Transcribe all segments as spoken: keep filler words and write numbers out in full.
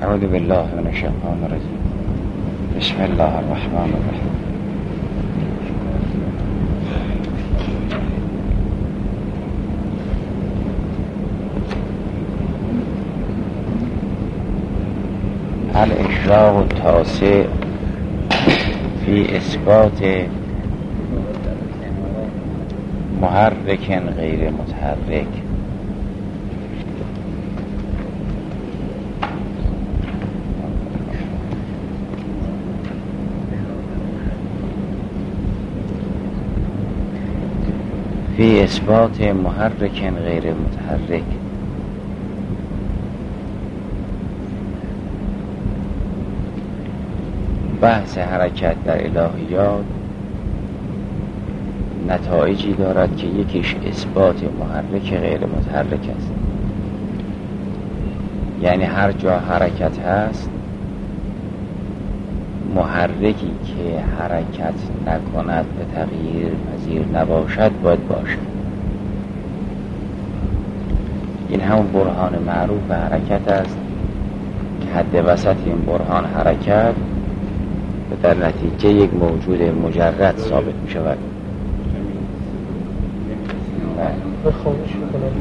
اعوذ بالله من الشیطان الرجیم. بسم الله الرحمن الرحیم. الاشراق التاسع فی اثبات محرک غیر متحرک. فی اثبات محرک غیر متحرک. بحث حرکت در الهیات نتایجی دارد که یکیش اثبات محرک غیر متحرک است، یعنی هر جا حرکت هست محرکی که حرکت نکند به تغییر پذیر نباشد باید باشد. این همون برهان معروف به حرکت است که حد وسط این برهان حرکت و در نتیجه یک موجود مجرد ثابت می شود. خاموش میکنم.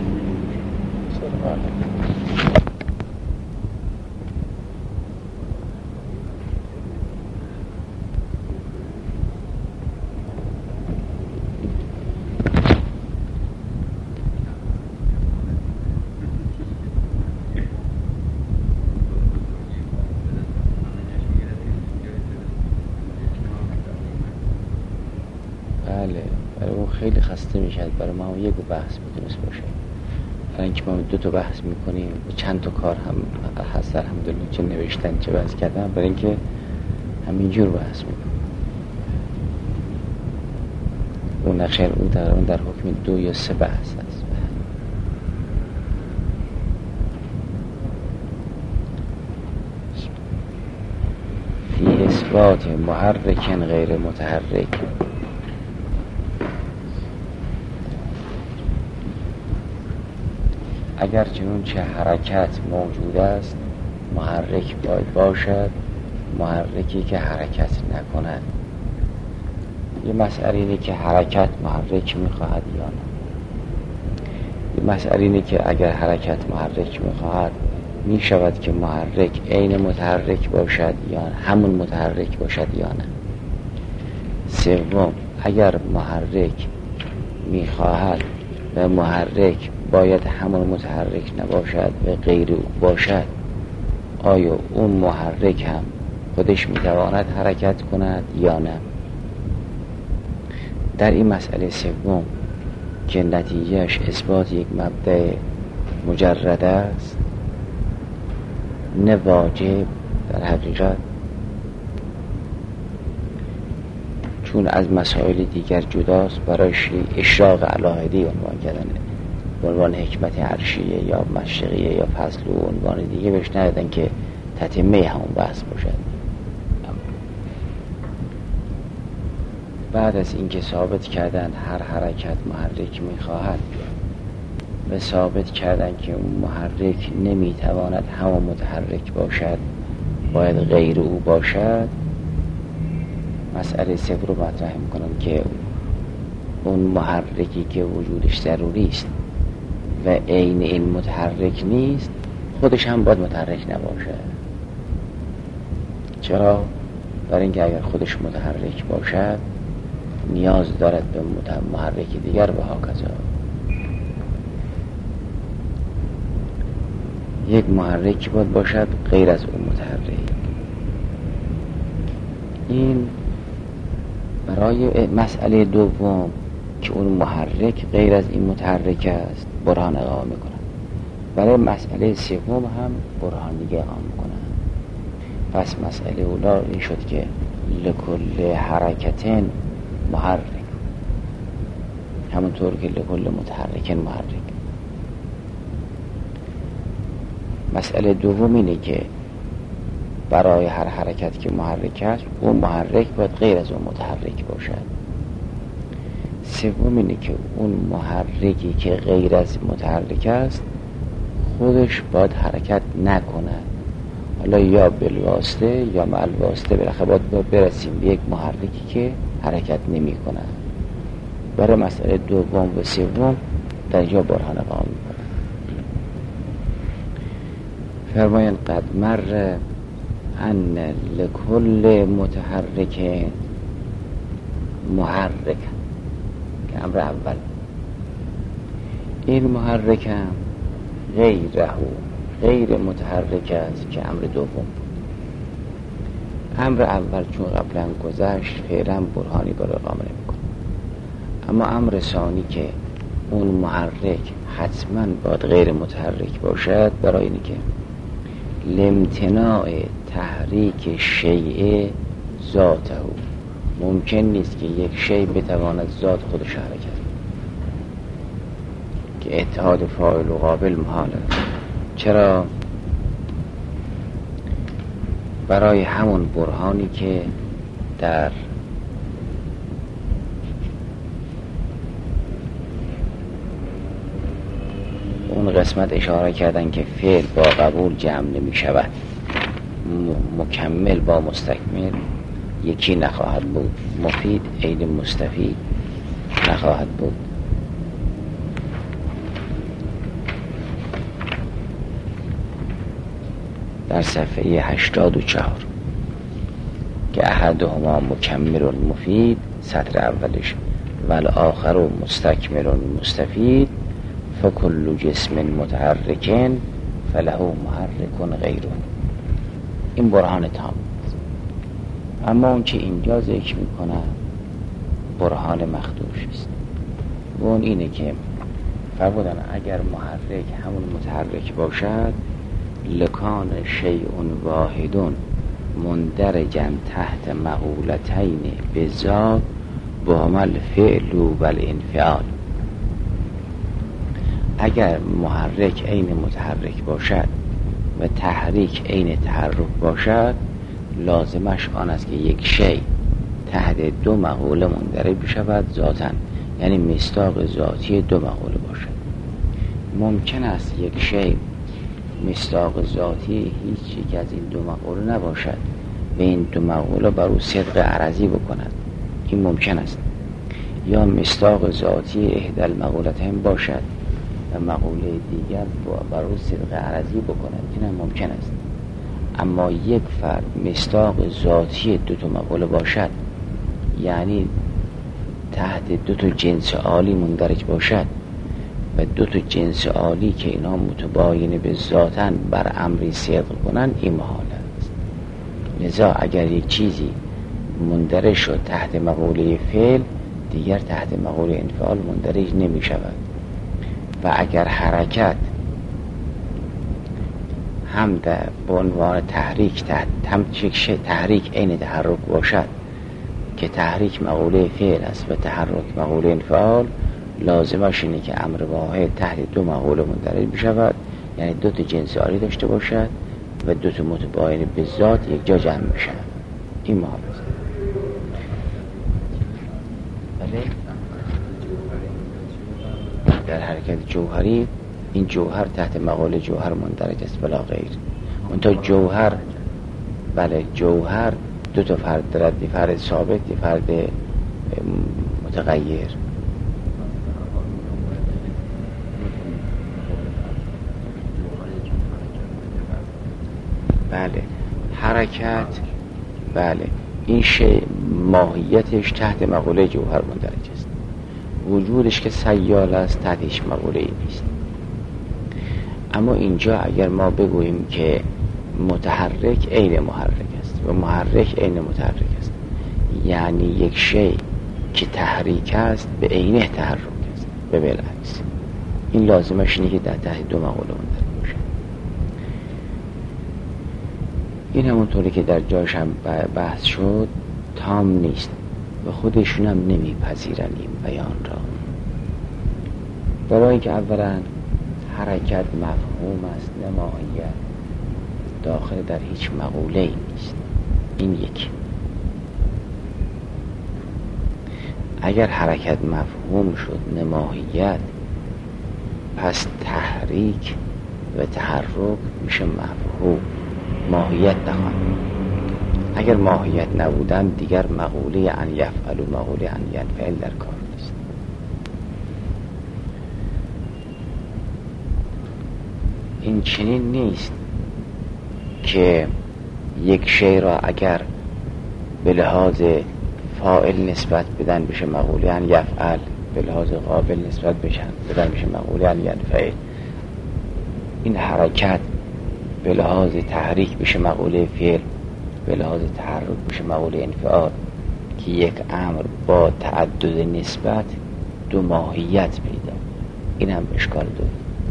خیلی خسته میشد برای ما یک بحث میتونست باشه، برای اینکه ما دو تا بحث میکنیم و چند تا کار هم هست الحمدلله، چه نوشتن چه بحث کردن، برای اینکه همینجور بحث میکنیم. اون نقشه اون تقریبا در حکم دو یا سه بحث هست. فی اثبات محرک غیر متحرک. اگر چنون چه حرکت موجود است محرک باید باشد، محرکی که حرکت نکند. یه مسئله اینه که حرکت محرک میخواهد یا نه. یه مسئله اینه که اگر حرکت محرک میخواهد میشود که محرک عین متحرک باشد یا همون متحرک باشد یا نه. سوم، اگر محرک میخواهد و محرک باید همون متحرک نباشد و غیر او باشد، آیا اون محرک هم خودش میتواند حرکت کند یا نه؟ در این مسئله سوم که نتیجهش اثبات یک مبدأ مجرد است، نه واجب در حقیقت، چون از مسائل دیگر جداست، برایش اشراق علاهدی عنوان کردن، به عنوان حکمت عرشیه یا مشرقیه یا فصل و عنوان دیگه بهش ندادن که تتمه همون بحث باشد. بعد از اینکه ثابت کردن هر حرکت محرک میخواهد و ثابت کردن که اون محرک نمیتواند همون متحرک باشد، باید غیر او باشد، مسئله سوم رو مطرح میکنم که اون محرکی که وجودش ضروری است و عین این متحرک نیست، خودش هم باید متحرک نباشه. چرا؟ برای اینکه اگر خودش متحرک باشد نیاز دارد به محرک دیگر و هاکذا. یک محرکی باید باشد غیر از اون متحرک. این برای مسئله دوم که اون محرک غیر از این متحرک است برهان اقامه میکنن. برای مسئله سوم هم برهان دیگه اقامه میکنن. پس مسئله اولا این شد که لکل حرکتین محرک، همونطور که لکل متحرکین محرک. مسئله دوم اینه که برای هر حرکت که محرک است اون محرک باید غیر از اون متحرک باشد. سوم اینه که اون محرکی که غیر از متحرک است خودش باید حرکت نکند، حالا یا بالواسطه یا مع الواسطه بالاخره باید برسیم به یک محرکی که حرکت نمی کنه. برای مسئله دوم و سوم در اینجا برهان قائم می‌کنه. فرمایند قد مر ان لکل متحرک محرک که امر اول، این محرک هم غیره غیر متحرک است که امر دوم. امر اول چون قبلا گذشت فعلا برهانی برای قائم نمی‌کنه، اما امر ثانی که اون محرک حتما باید غیر متحرک باشد، برای اینی که لامتناع تحریک شیء ذاته، ممکن نیست که یک شیء بتواند ذات خودش حرکت که اتحاد فاعل و قابل محاله. چرا؟ برای همون برهانی که در اون قسمت اشاره کردن که فعل با قبول جمع نمی شود، مکمل با مستکمل یکی نخواهد بود، مفید عین مستفید نخواهد بود. در صفحه هشتاد و چهار که احدهما مکمل مفید، سطر اولش والآخر مستکمل مستفید، فکل جسم متحرک فله محرک غیره. این برهان تام. اما اون که اینجا ذکر میکنه برهان مخدوش است و اون اینه که فرمودن اگر محرک همون متحرک باشد لکان شیء واحد مندرجا تحت مقولتین بذات با عمل فعل و الانفعال. اگر محرک عین متحرک باشد و تحریک عین تحرک باشد، لازمش آن است که یک شیء تحت دو مقوله مندرج بشود ذاتاً، یعنی مصداق ذاتی دو مقوله باشد. ممکن است یک شیء مصداق ذاتی هیچ یک از این دو مقوله نباشد و این دو مقوله بر او صدق عرضی بکند، این ممکن است. یا مصداق ذاتی احدی المقولتین باشد و مقوله دیگر بر او صدق عرضی بکند، این هم ممکن است. اما یک فرد مصداق ذاتی دو تا مقوله باشد، یعنی تحت دو تا جنس عالی مندرج باشد و دو تا جنس عالی که اینا متباین به ذاتن بر امری صدق کنن، این محال است. لذا اگر یک چیزی مندرج شد تحت مقوله فعل، دیگر تحت مقوله انفعال مندرج نمی شود. و اگر حرکت هم در به عنوان تحریک تحت هم تحریک عین تحرک باشد که تحریک مقوله فعل است و تحرک مقوله انفعال، لازمش اینه که امر واحد تحت دو مقوله مندرج بشود، یعنی دو تا جنس عالی داشته باشد و دو تا متباین به ذات یک جا جمع بشن. این محال است. بله در حرکت جوهری این جوهر تحت مقوله جوهر مندرج است بلا غیر. اون تا جوهر، بله جوهر دو تا فرد دارد، یه فرد ثابت یه فرد متغیر. بله حرکت، بله این شی ماهیتش تحت مقوله جوهر مندرج است، وجودش که سیال است تحت هیچ مقوله ای نیست. اما اینجا اگر ما بگوییم که متحرک عین محرک است و محرک عین متحرک است، یعنی یک شی که تحریک است به عینه تحرک است به بالعکس، این لازمش اینه که در تحت دو مقوله مندرج باشه. این همونطوری که در جاش هم بحث شد تام نیست و خودشون هم نمیپذیرن این بیان را، برای اینکه اولا حرکت مفهوم است نه ماهیت، داخل در هیچ مقوله ای نیست. این یک. اگر حرکت مفهوم شد نه ماهیت، پس تحریک و تحرک میشه مفهوم، ماهیت ماهیت نخواهند. اگر ماهیت نبودن دیگر مقوله ان یفعل و مقوله ان ینفعل در کار نیست. این چنین نیست که یک شی را اگر به لحاظ فاعل نسبت بدن بشه مقوله ان یفعل، به لحاظ قابل نسبت بشن بدن بشه مقوله ان ینفعل. این حرکت به لحاظ تحریک بشه مقوله فعل، به لحاظ تحرک بشه مقوله انفعال، که یک امر با تعدد نسبت دو ماهیت پیدا. این هم اشکال داره.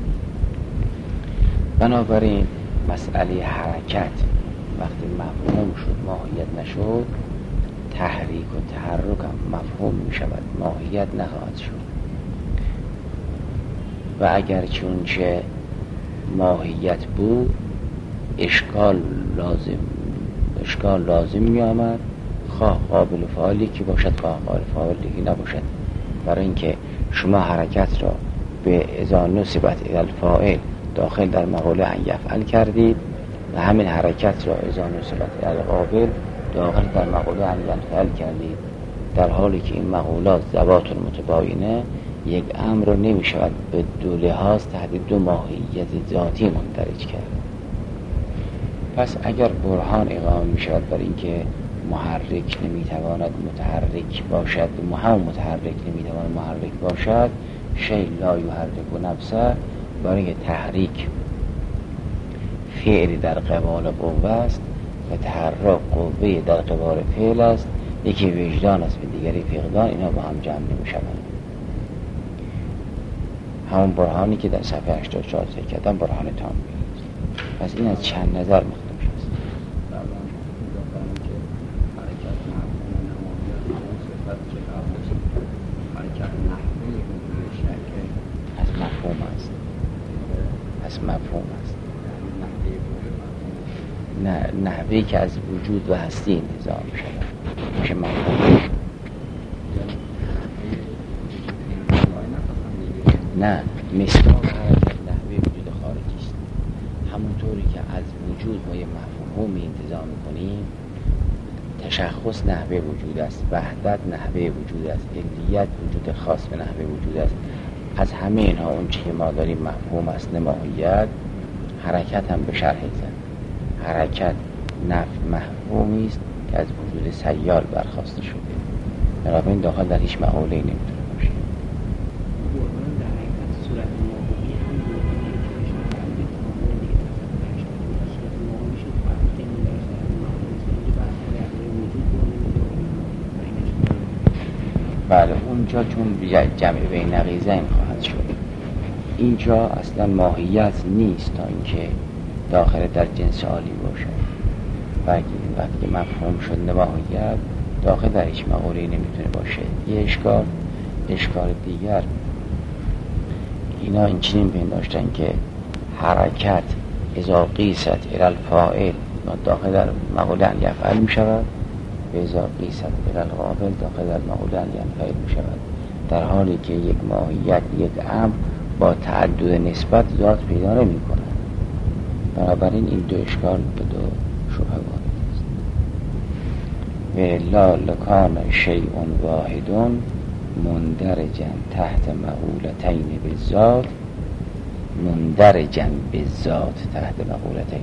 بنابراین مسئله حرکت وقتی مفهوم شد ماهیت نشد، تحریک و تحرک هم مفهوم می شود، ماهیت نخواهد شد. و اگر چونچه ماهیت بود اشکال لازم اشکال لازم می آمد، خواه قابل فاعلی که باشد خواه قابل فاعلی که نباشد. برای اینکه شما حرکت را به اذا نسبت الی الفاعل داخل در مقوله ان یفعل کردید و همین حرکت را اذا نسبت الی القابل داخل در مقوله ان ینفعل کردید، در حالی که این مقولات ذوات متباینه یک امر را نمی شود به دو لحاظ تحت دو ماهیت ذاتی مندرج کرد. پس اگر برهان اقامه می شود برای اینکه محرک نمیتواند متحرک باشد و هم متحرک نمیتواند محرک باشد، شیء لا یحرک و نفسه، برای تحریک فعل در قبال قوه است و تحرک قوه در قبال فعل است، یکی وجدان است و دیگری فقدان، اینا با هم جمع نمی شوند. همون برهانی که در صفحه هشتاد و چهار ذکر کردم برهان تام است. پس این از چند نظر مختلف است. از مفهوم است. از مفهوم است. نه نحوی که از وجود و هستی انتزاع می شود میشه مفهوم. نه مصداق حرکت نحوی وجود خارجی است. همونطوری که از وجود ما یه مفهومی انتزاع میکنیم، تشخص نحوه وجود است، وحدت نحوه وجود است، علیت وجود خاص به نحوه وجود است. از همه اینها اون چی که ما داریم مفهوم است، ماهیت. حرکت هم به شرح زد. حرکت نفع مفهومی است که از وجود سیال برخواسته شده، بنابراین داخل در هیچ مقوله‌ای نمیتونه باشه. بله اونجا چون جمع بین نقیضین خواهد شد، اینجا اصلا ماهیت نیست تا اینکه داخل در جنس عالی باشه. وقتی مفهوم شد ماهیت داخل در هیچ مقوله‌ای نمیتونه باشه. یه اشکال اشکال دیگر اینا این چنین پنداشتن که حرکت اذا قیست الی الفاعل داخل در مقوله ان یفعل می شود و اذا قیست الی القابل داخل در مقوله ان ینفعل می شود، در حالی که یک ماهیت یک امر با تعدد نسبت ذات پیدا نمی کند. بنابراین این دو اشکال به دو شبهه وارد است. و لا لکان شیء واحد مندرجا تحت مقولتین بالذات مندرجا بالذات تحت مقولتین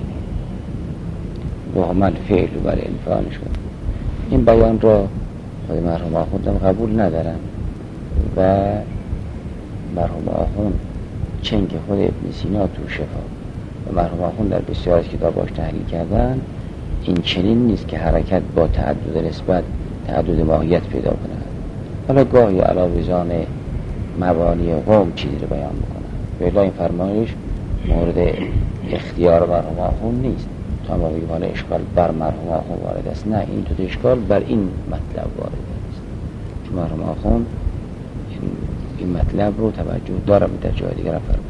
و هم الفعل و الانفعال شد. این بیان را خود مرحوم آخوندم قبول ندارم و مرحوم آخوند چنگ خود ابن سینا تو شفا و مرحوم آخوند در بسیار از کتاباش تحلیل کردن، این چنین نیست که حرکت با تعدد نسبت تعدد ماهیت پیدا کند. حالا گاهی علاوه وزان مبانی قوم چیزی رو بیان میکنن، بلا این فرمایش مورد اختیار مرحوم آخوند نیست تا ما بگیم حالا اشکال بر مرحوم آخوند وارد است. نه، این تو اشکال بر این مطلب وارد است، چون مرحوم آخوند این, این مطلب رو توجه دارم در جای دیگر فرموده.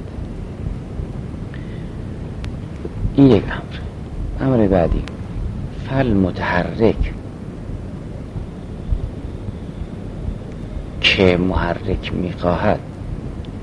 این یک امر. امر بعدی فل متحرک که محرک میخواهد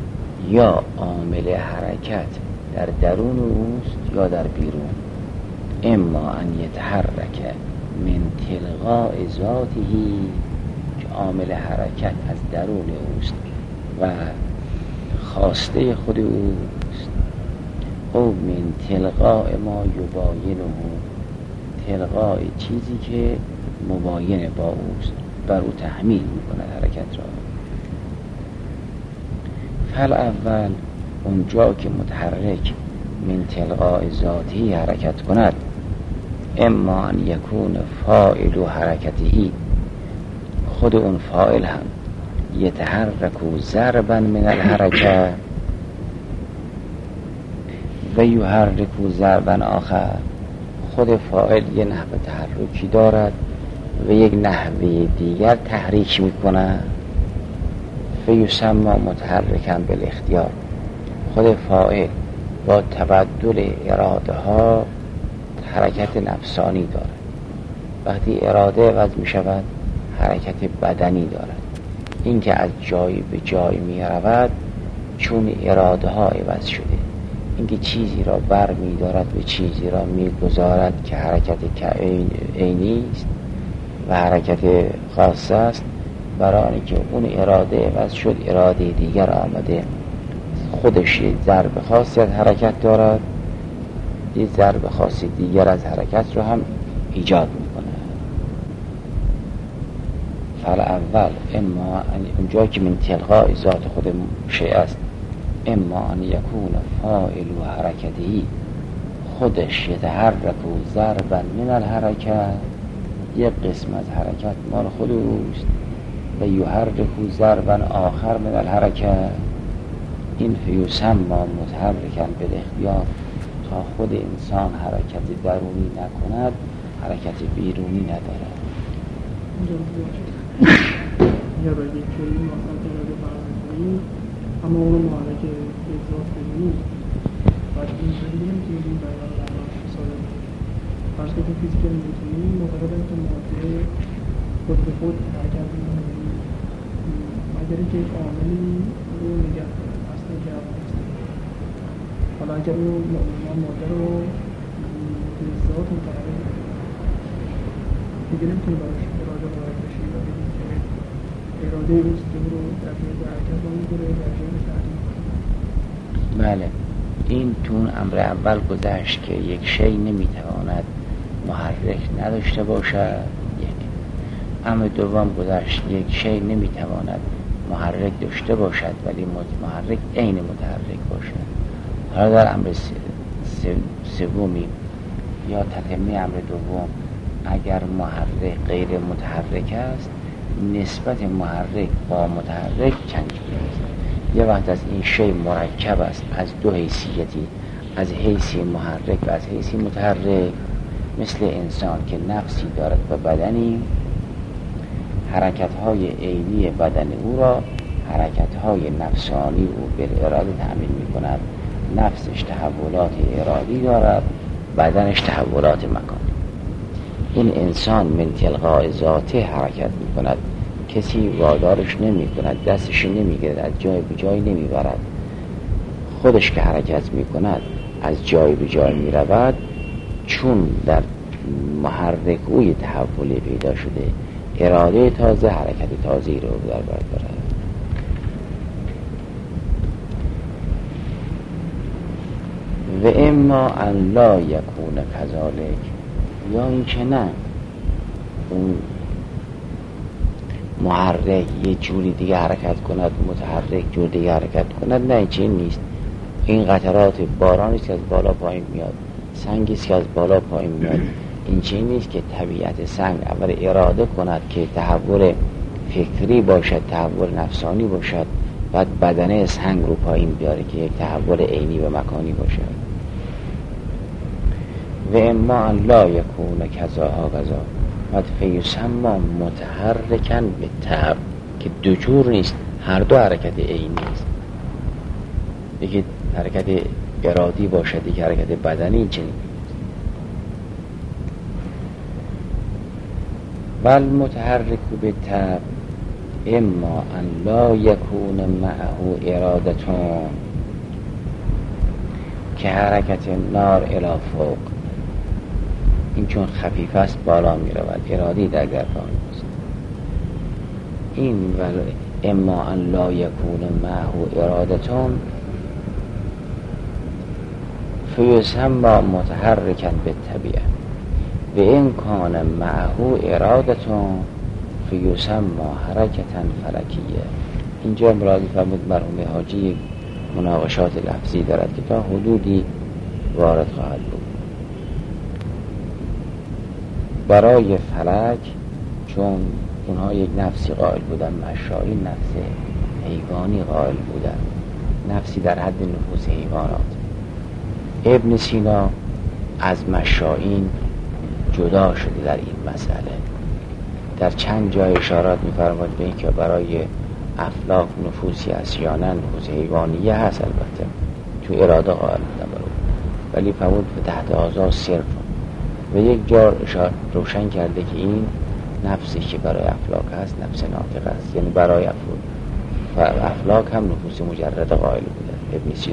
یا عامل حرکت در درون اوست یا در بیرون. اما ان یتحرک من تلقاء ذاته که عامل حرکت از درون اوست و خواسته خود اوست، او من تلقاء ما یباینه، تلقاء چیزی که مباین با اوست، بر او تحمیل میکنه حرکت را. فل اول اونجا که متحرک من تلقاء ذاتی حرکت کند، اما ان یکون فاعل حرکتی، خود اون فاعل هم یتحرک ضربا من الحرکه و یحرک ضربا آخر، خود فاعل یه نحو تحرکی دارد و یک نحوه دیگر تحریک میکنه، فیسمى متحرکا بالاختیار، خود فاعل با تبدل اراده ها حرکت نفسانی دارد، وقتی اراده عوض می شود حرکت بدنی دارد. این که از جای به جای می رود چون اراده ها عوض شده، اینکه چیزی را بر می دارد و چیزی را می گذارد که حرکت عینی است و حرکت خاصه است، برای اینکه اون اراده عوض شد اراده دیگر آمده، خودش یه ضرب خاصی از حرکت دارد، یه ضرب خاصی دیگر از حرکت رو هم ایجاد میکنه. فعل اول اما اونجا که من تلقاء ذات خود شیء است، اما ان یکون فاعل و حرکتی، خودش یتحرک ضربا من الحرکه، یک قسم از حرکت مال خود اوست، و یحرک ضربا آخر من الحرکه، این فیسمى متحرکا بالاختیار، تا خود انسان حرکت درونی نکند حرکت بیرونی ندارد. یا باید یک چوری محصول اراده فرمکنی اما اونو محرک اجزاف کنی، باید این شدید نمیتونید این بیان رو ساده فرض که تو فیزیکل میتونی معتقدم که ماده خود به خود حرکت میکنی مگر که یک عاملی رو نگه کنه اصلا جواب نیست. حالا اگر اون ماده رو به ذات متحرک کنی دیگه نمیتونی براش اراده باید بشی و بگی که اراده اوست که رو در جای حرکت رو میگره در جای تحریم کنی. بله، این تون امر اول گذشت که یک شی نمیتواند محرک نداشته باشد، یک امر دوم گذشت یک شی نمیتواند محرک داشته باشد ولی محرک عین متحرک باشد. حالا در امر سومی یا تتمه امر دوم، اگر محرک غیر متحرک است نسبت محرک با متحرک چند است. یه وقت از این شی مرکب است از دو حیثیتی، از حیثی محرک و از حیثی متحرک، مثل انسان که نفسی دارد و بدنی، حرکت‌های عینی بدن او را حرکت‌های نفسانی او بالاراده تأمین می‌کند. نفسش تحولات ارادی دارد، بدنش تحولات مکانی. این انسان من تلقاء ذاته حرکت می‌کند، کسی وادارش نمی‌کند، دستش نمی‌گیرد، از جای به جای نمی‌برد، خودش که حرکت می‌کند از جای به جای می‌رود، چون در محرک اوی تحولی پیدا شده، اراده تازه حرکت تازه‌ای رو در بر دارد. و اما ان لا یکون کذالک، یا این که نه اون محرک یه جوری دیگه حرکت کند، متحرک جور دیگه حرکت کند، نه چین نیست. این قطرات بارانی که از بالا پایین میاد، سنگی که از بالا پایین میاد، این چین نیست که طبیعت سنگ اول اراده کند که تحول فکری باشد، تحول نفسانی باشد، بعد بدنه سنگ رو پایین بیاره که یک تحول عینی و مکانی باشد. و اما ان لا یکون کذا ها کذا، بعد فیسمى متحرکا بالتعب، که دو جور نیست، هر دو حرکت عینی است، یکی حرکت ارادی باشد یکی حرکت بدنی چنین. والمتحرک بالتعب اما ان لا یکون معه ارادتون، که حرکت نار الی فوق، این چون خفیف است بالا می رود، ارادی در گرفان است. این ول اما ان لا یکون معه ارادتون فیسمى متحرکا بالطبیعه و این کان معه ارادتون فیسمى حرکتا فلکیه. اینجا مرادی فرمود مرحوم حاجی مناقشات لفظی دارد که تا حدودی وارد خواهد بود. برای فلک چون اونها یک نفسی قائل بودن، مشایین نفس حیوانی قائل بودن، نفسی در حد نفوس حیوانات. ابن سینا از مشایین جدا شده در این مسئله. در چند جای اشارات می‌فرماید به این که برای افلاک نفوسی است یا نه نفوس حیوانیه هست، البته تو اراده قائل بودن برای، ولی فرمود تحت آزار صرف و یک جار اشاره روشن کرده که این نفسی که برای افلاک هست نفس ناطق است، یعنی برای افلاک هم نفوس مجرد قائل بودن ابن سینا.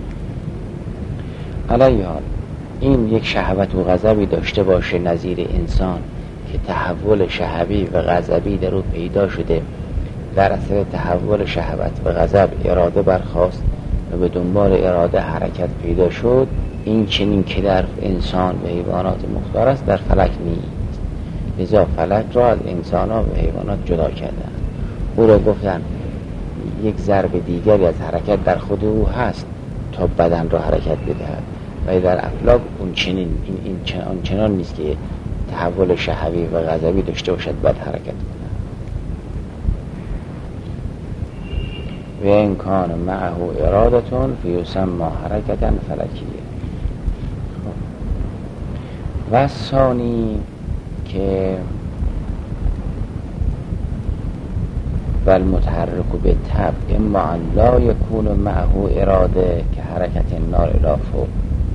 علیه حال این یک شهوت و غضبی داشته باشه نظیر انسان که تحول شهوی و غضبی در او پیدا شده، در اثر تحول شهوت و غضب اراده برخاست و به دنبال اراده حرکت پیدا شد، این چنین که در انسان و حیوانات مختار است در فلک نیست. لذا فلک را از انسان ها و حیوانات جدا کردن. او را گفتن یک ضرب دیگری از حرکت در خود او هست تا بدن را حرکت بدهد، و در افلاک اون چنین این, این چنان, چنان نیست که تحول شهوی و غضبی داشته باشد بعد حرکت کنه. و این کان معه ارادتون فیسمى حرکتا فلکیه. و ثانی که بل متحرک به طبع اما ان لا یکون معه اراده که حرکت النار الی فوق،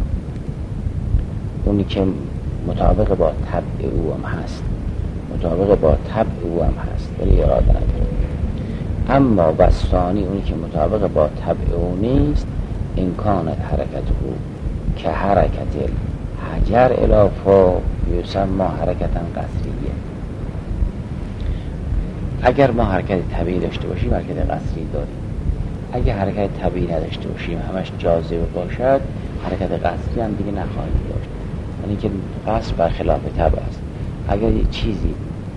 اونی که مطابق با طبع او هم هست، مطابق با طبع او هم هست ولی اراده نداره. اما بستانی اونی که مطابق با طبع او نیست، امکان حرکت او که حرکت حجر الی فوق یسمى حرکتا قصریه. اگر ما حرکت طبیعی داشته باشیم حرکت قصری داریم، اگر حرکت طبیعی نداشته باشیم همش جاذبه باشد حرکت قصری هم دیگه نخواهیم داشت، یعنی که قصر برخلاف طبع است. اگر یک چیزی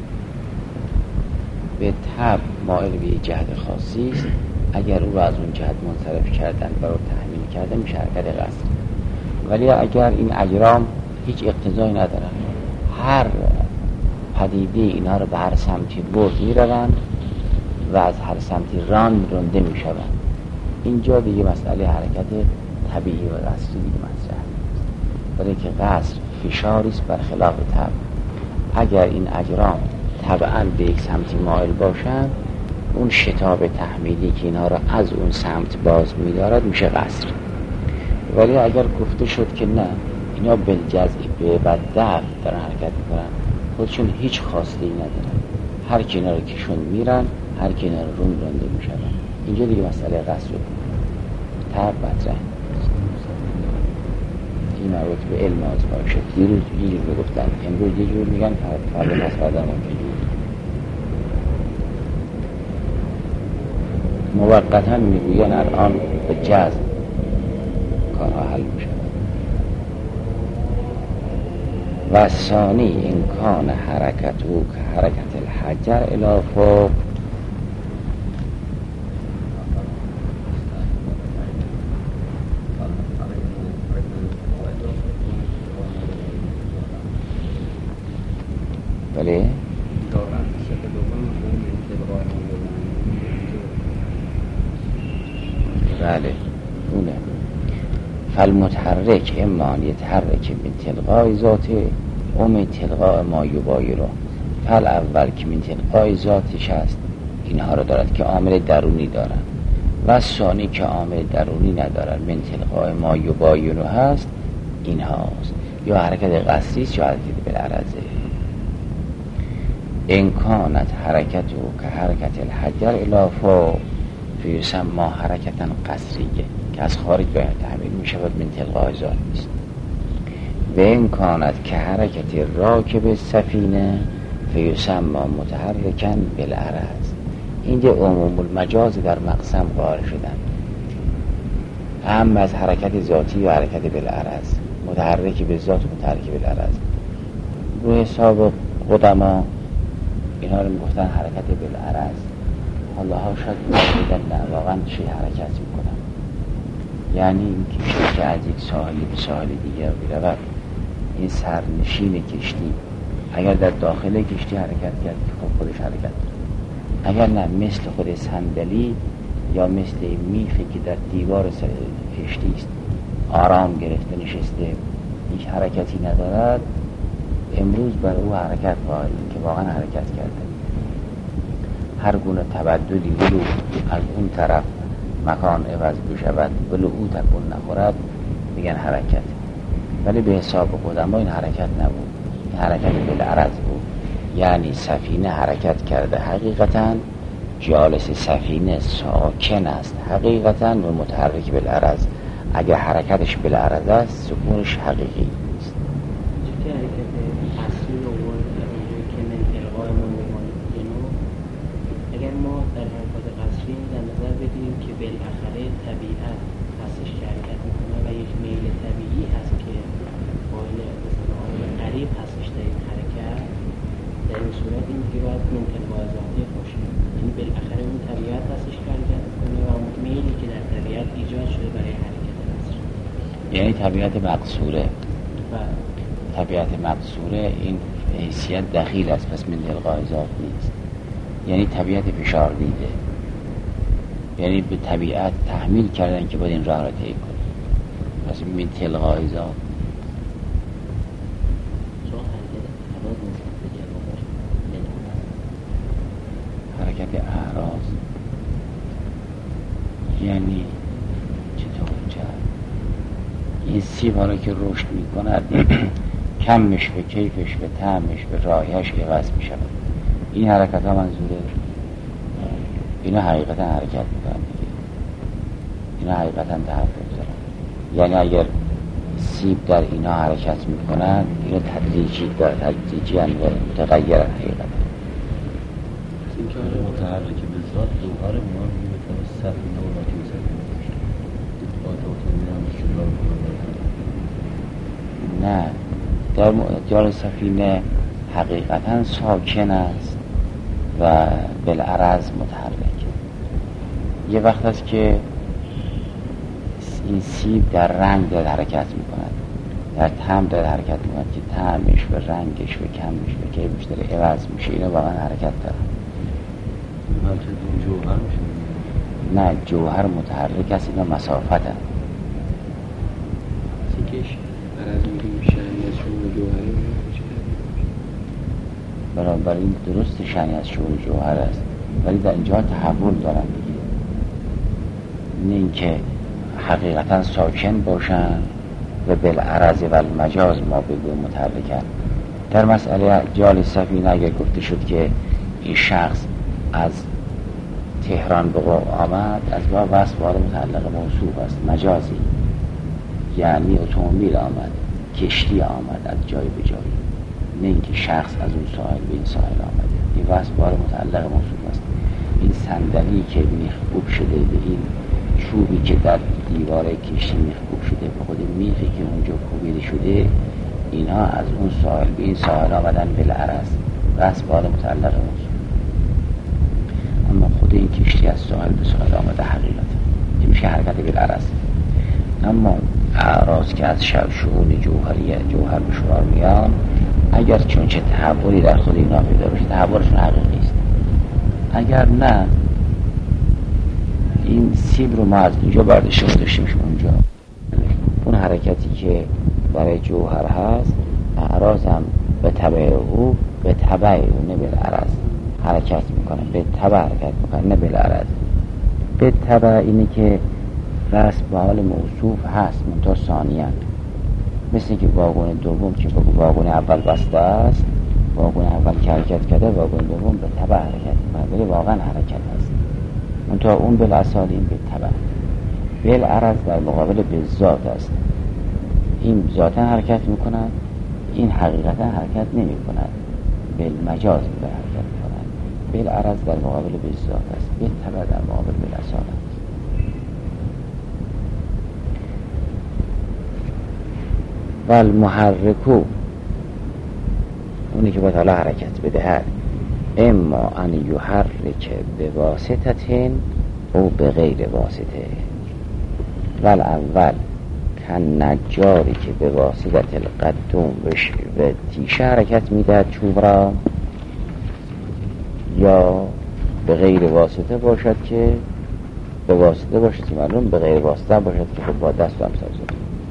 به طبع مائل به یک جهت خاصی است، اگر او را از اون جهت منصرف کردن برای تحمیل کردن میشه حرکت قصری. ولی اگر این اجرام هیچ اقتضایی ندارن، هر پدیده اینها رو به هر سمتی برد میروند و از هر سمتی راند رونده میشوند، اینجا دیگه مسئله حرکت طبیعی و قصری دیگه مطرح نیست، برای که قصر فشاری است برخلاف طبع. اگر این اجرام طبعاً به یک سمتی مائل باشند، اون شتاب تحمیلی که اینها را از اون سمت باز می‌دارد میشه قصر. ولی اگر گفته شد که نه اینا بالجزئی به بعد دفع دارن حرکت میکنن، خودشون هیچ خواسته ای ندارن، هر کنار کشون میرن هر کنار رون رونده میشن، اینجا دیگه مسئله قصر رو طبع مطرح نیست. این مربوط به علم آزمایش شد. دیروز یه جور میگفتن، امروز یه جور میگن، فردا پس فردا هم یه جور. موقتا میگوین الان به جزم کارها حل میشه. و ثانی امکان حرکت او که حرکت الحجر الی فوق، بله بله اونه. فالمتحرک اما ان یتحرک من تلقای ذاته و من تلقای ما یبایره. فل اول که من تلقای ذاتش هست اینها رو دارد که عامل درونی دارن، و ثانی که عامل درونی ندارن من تلقای ما یبایره هست این هاست، یا حرکت قصری است یا حرکت بالعرضه. این کانت حرکت او که حرکت الحجر الی فوق فیسمى حرکتا قصریه که از خارج باید تحمیل می شود، من تلقای ذات نیست. و این کانت که حرکت راکب سفینه فیسمى متحرکا بالعرض. اینجا عموم المجاز در مقسم قائل شدن، هم از حرکت ذاتی و حرکت بالعرض، متحرک به ذات و متحرک بالعرض. رو حساب قدما اینا رو میگفتن حرکت بالعرض. حالا ها شاید بگن نه واقعا چه حرکت میکنم، یعنی این کشتی که از یک ساحلی به ساحل دیگر برود، این سرنشین کشتی اگر در داخل کشتی حرکت کرد خب خودش حرکت کرد، اگر نه مثل خود صندلی یا مثل میخی که در دیوار کشتی است آرام گرفته نشسته هیچ حرکتی ندارد، امروز بر او حرکت قائلیم که واقعا حرکت کرده. هر گونه تبدلی ولو از اون طرف مکان عوض بشود ولو او تکون نخورد میگن حرکت. ولی به حساب قدما این حرکت نبود، این حرکت بالعرض بود، یعنی سفینه حرکت کرده حقیقتا، جالس سفینه ساکن است حقیقتا و متحرک بالعرض. اگر حرکتش بالعرض است سکونش حقیقی است. چه حرکت اصلی و که من تلقای ممانو، اگر ما در حرکات قصری در نظر بگیریم که بالاخره طبیعت هستش که حرکت میکنه و یک میل طبیعی هست که قائل به قریب هستش در این حرکت، در این صورت این که باید من تلقای ذاتی باشه، یعنی بالاخره اون طبیعت هستش که حرکت میکنه و اون میلی که در طبیعت ایجاد شده برای حرکت قصری، یعنی طبیعت مقصوره. طبیعت مقصوره این حیثیت دخیل است، پس من تلقای ذات نیست، یعنی طبیعت فشار دیده، یعنی به طبیعت تحمیل کردن که باید این راه را طی کنه، پس من تلقای ذات. حرکت اعراض یعنی چطور جد این سیب حالا که رشد می کند کمش به کیفش به طعمش به رایحش عوض می شود. این حرکت ها منظوره، اینا حقیقتا حرکت می کنند دیگه، اینا حقیقتا تحرک دارن. یعنی اگر سیب در اینا حرکت می کنند اینا تدریجی دارد، تدریجی هم متغیرن حقیقتا. این که آره متحرک به ذات جوهر ما میگه به طور سفینه و راکب سفینه با توتونی هم شلال کنه. نه، در جال سفینه حقیقتا ساکن است و بالعرض متحرک. یه وقت است که این سیب در رنگ داره حرکت میکند، در طعم داره حرکت میکند که طعمش به رنگش به کمش به کیفش داره عوض میشه، اینا واقعا حرکت داره. بلکه اون جوهر میشه؟ نه، جوهر متحرک است، اینا مسافت هم سیکش عرض میگیم شنی از شعور جوهری میشه. بنابراین درست شنی از شعور جوهر است، ولی در اینجا تحول دارن دیگه، نه اینکه حقیقتا ساکن باشن و بالعرض و المجاز ما بگویم متحرکن. در مسئله جال سفینه اگر گفته شد که این شخص از تهران به قم آمد، از با وصف وارد متعلق موصوف است، مجازی، یعنی اتومبیل آمد، کشتی آمد از جای به جای، نه اینکه شخص از اون ساحل به این ساحل آمده. این وصف وارد متعلق موصوف است. این صندلی که میخکوب شده به این چوبی که در دیوار کشتی میخکوب شده به خود میخی که اونجا کوبیده شده، اینها از اون ساحل به این ساحل آمدن بالعرض، وصف وارد متعلق موصوف. اما خود این کشتی از ساحل به ساحل آمده حقیقتا، این میشه حرکت بالعرض. اما اعراض که از شؤون جوهری جوهر به شمار میان، اگر چون چه تحولی در خود اینا پیدا بشه تحولشون حقیقی است، اگر نه این سیب رو ما از اینجا برداشته داشتیمش اونجا، اون حرکتی که برای جوهر هست اعراض هم به تبع او به تبع او نه بالعرض حرکت میکنه، به تبع حرکت میکنه نه بالعرض. به تبع اینه که رسم به حال موصوف هست منتها ثانیاً، مثل که واگن دوم که واگن اول بسته است، واگن اول که حرکت کرده واگن دوم به تبع حرکت میکنه، ولی واقعا حرکت هست منتها اون بالاصال این به تبع. بالعرض در مقابل به ذات است. این ذاتا حرکت میکنند، این حقیقتا حرکت نمی کند، بالمجاز به حرکت کنند، بالعرض در مقابل بالذات است، بالطبع در مقابل بالاصالت است. و المحرکو اونی که باید حالا حرکت بدهد، اما ان یحرک بواسطه او بغیر واسطه. و الاول کن نجاری که به واسطه القدوم و تیشه حرکت میدهد چوب را، یا به غیر واسطه باشد که به واسطه باشد که معلوم، به غیر واسطه باشد که با دست و امثال زد.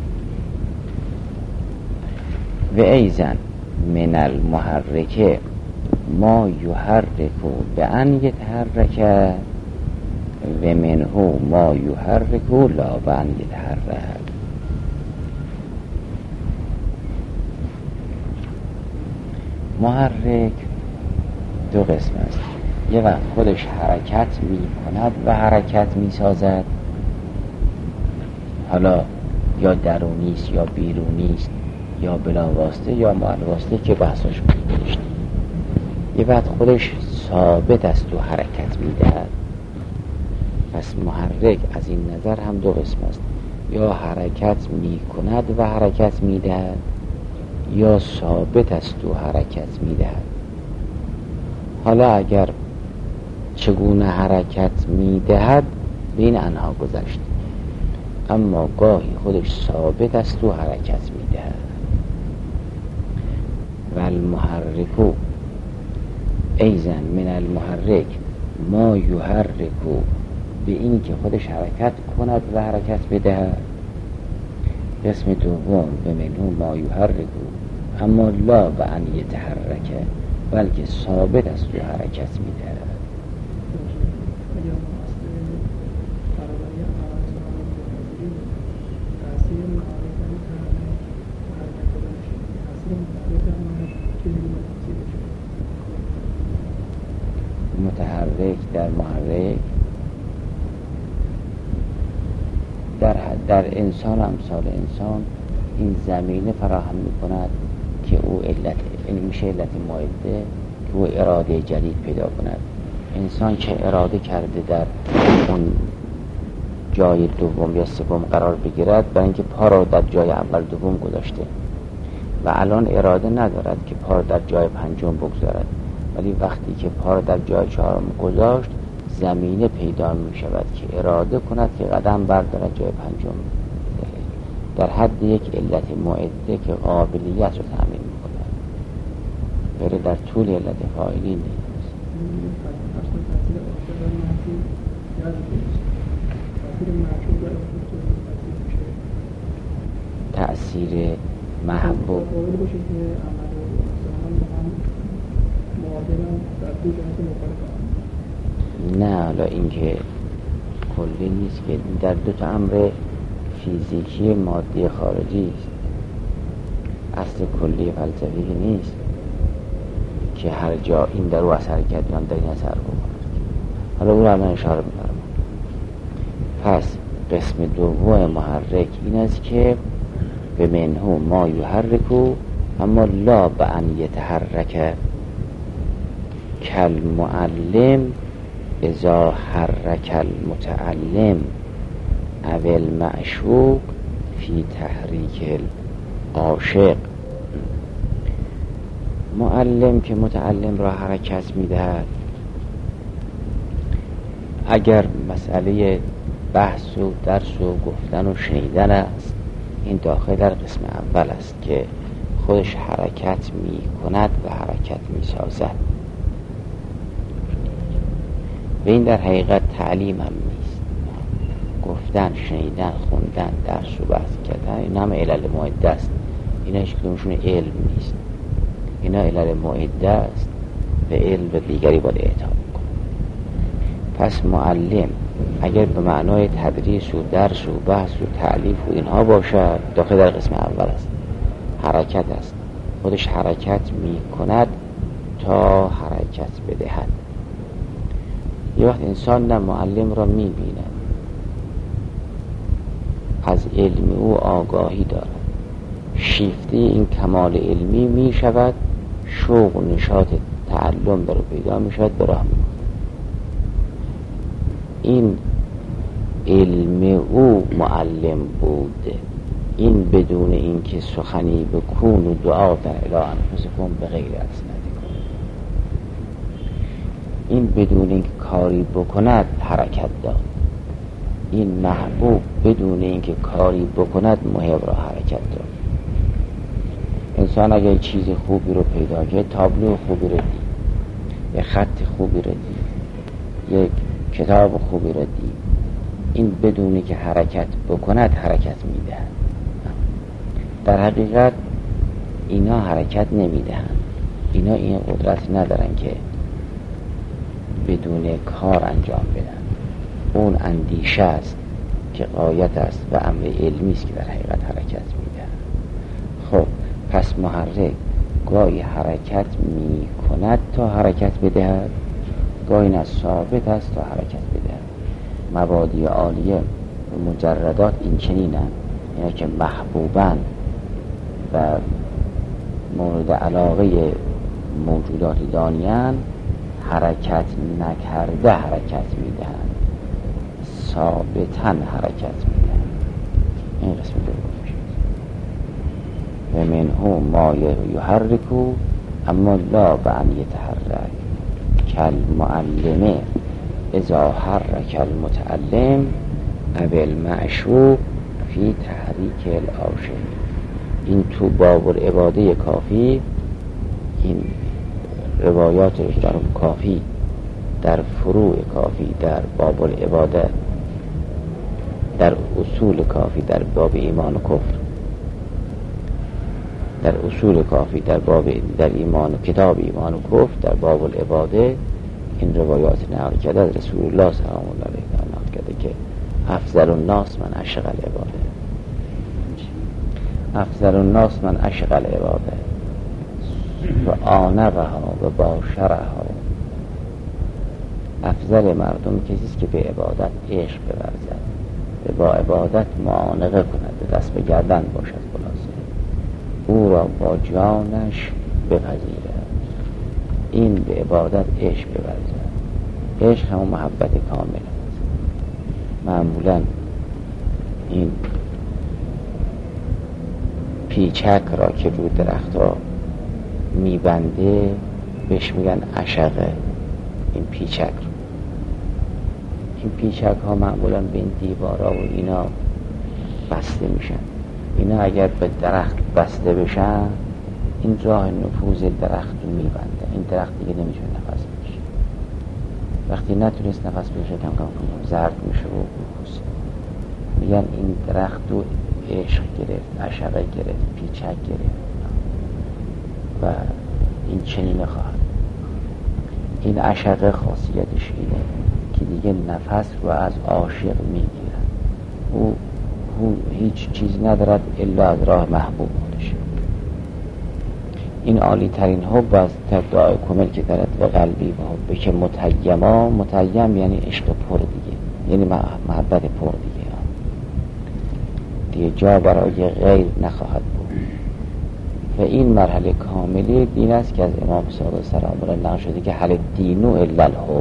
و ایزن من المحرکه ما یحرکو به ان یتحرکه و منه ما یحرکو لا به ان یتحرک. محرک دو قسم است. یه وقت خودش حرکت می کند و حرکت می سازد، حالا یا درونی است یا بیرونی است، یا بلا واسطه یا مع واسطه که بحثش می‌کنیم. یه وقت خودش ثابت است و حرکت می دهد. پس محرک از این نظر هم دو قسم است، یا حرکت می کند و حرکت می دهد، یا ثابت است و حرکت می دهد. حالا اگر چگونه حرکت می دهد به این انها گذشت، اما گاهی خودش ثابت است و حرکت می دهد. و المحرکو ایزن من المحرک ما یحرکو به این که خودش حرکت کند و حرکت بدهد. قسم دوم به منو ما یحرکو اما لا به ان یتحرکه، بلکه ثابت است و حرکت میدهد. متحرک در محرک در در انسان امثال انسان این زمینه فراهم می کند که او علت، این میشه علت مائده که او اراده جدید پیدا کند. انسان که اراده کرده در اون جای دوم یا سوم قرار بگیرد، برای اینکه پا را در جای اول دوم گذاشته و الان اراده ندارد که پا را در جای پنجم بگذارد، ولی وقتی که پا را در جای چهارم گذاشت زمینه پیدا می شود که اراده کند که قدم بردارد جای پنجم، در حد یک علت مؤده که قابلیت رو تأمین می کند، ولی در طول علت فاعلی نیست. تأثیر محبوب نه، حالا این که کلی نیست که در دو تا امر فیزیکی مادی خارجی است، اصل کلی فلسفی نیست که هر جا این در او اثر کرد یا در این اثر بکند. حالا او را من اشاره می‌کنم. پس قسم دوم محرک این است که به منه ما یحرکو اما لا به ان یتحرک، کل معلم اذا حرک المتعلم او المعشوق فی تحریک العاشق. معلم که متعلم را حرکت میدهد، اگر مسئله بحث و درس و گفتن و شنیدن است، این داخل در قسم اول است که خودش حرکت می کند و حرکت می سازد. و این در حقیقت تعلیم هم نیست، گفتن، شنیدن، خوندن، درس و بحث کردن، این هم علل مؤده است. اینا هیچ کدومشون علم نیست، اینا علل مؤده است و علم به دیگری باید اعطا کنه. پس معلم اگر به معنای تدریس و درس و بحث و تعلیف و اینها باشد، داخل در قسم اول است، حرکت است، خودش حرکت می کند تا حرکت بدهد. یه وقت انسان نه معلم را می بیند، از علم او آگاهی دارد، شیفته این کمال علمی می شود، شوق و نشاط تعلم در پیدا می شود، به راه می افتد. این علم او معلم بود، این بدون اینکه سخنی بکون و دعا در الی انفسکم به غیر اسنادکم، این بدون اینکه کاری بکند حرکت داد. این محبوب بدون اینکه کاری بکند محب را حرکت داد. انسان اگر چیز خوبی رو پیدا کرد، تابلو خوبی رو دید، یک خط خوبی رو دید، یک کتاب خوبی رو دید، این بدونی که حرکت بکند حرکت میدهند. در حقیقت اینا حرکت نمیدهند، اینا این قدرت ندارن که بدون کار انجام بدن. اون اندیشه است که غایت است و امر علمی است که در حقیقت حرکت میدهند. خب پس محرک گاهی حرکت می کند تا حرکت بدهد، گاهی نه ثابت است تا حرکت بدهد. مبادی عالیه و مجردات این چنینند، یعنی که محبوبن و مورد علاقه موجودات دانیان حرکت نکرده حرکت میدهند، ثابتاً حرکت میدهند. این قسم دوم میشه. و منه ما یحرکو اما لا به ان یتحرک کالمعلم اذا حرک المتعلم او المعشوق فی تحریک العاشق. این تو باب العباده کافی، این روایات در کافی، در فروع کافی، در باب العباده، در اصول کافی، در باب ایمان و کفر، در اصول کافی، در باب در ایمان و کتاب ایمان و کفر، در باب العباده این روایات نقل کرده از رسول الله صلی الله علیه و آله کرده که افضل الناس من عشق العباده، افضل الناس من عشق العباده و آنقها و باشرها. افضل مردم کسی است که به عبادت عشق بورزد، و با عبادت معانقه کند، به دست به گردن باشد، خلاصه او را با جانش بپذیرد. این به عبادت عشق بورزد. عشق همون محبت کامل است. معمولا این پیچک را که رو درخت ها میبنده بهش میگن عشقه. این پیچک این پیچک ها معمولا به این دیوارا و اینا بسته میشن. اینا اگر به درخت بسته بشن این راه نفوذ درخت رو میبنده. این درخت دیگه نمیتونه نفس بکشه. وقتی نتونست نفس بکشه کم کم کم زرد میشه و بخوزه. میگن این درخت رو عشق گرفت، عشقه گرفت، پیچک گرفت و این چنینه خواهد. این عشقه خاصیتش اینه که دیگه نفس رو از عاشق میگیرن. او او هیچ چیز ندارد الا از راه محبوب خودش. این عالی ترین حب از تدعای کمل که دارد و قلبی و حبه که متیما، متیم یعنی عشق پر دیگه، یعنی محبت پر دیگه دیگه جا برای غیر نخواهد بود. و این مرحله کاملی دین است که از امام صادق سلام الله نقل شده که حل دینو الا الحب.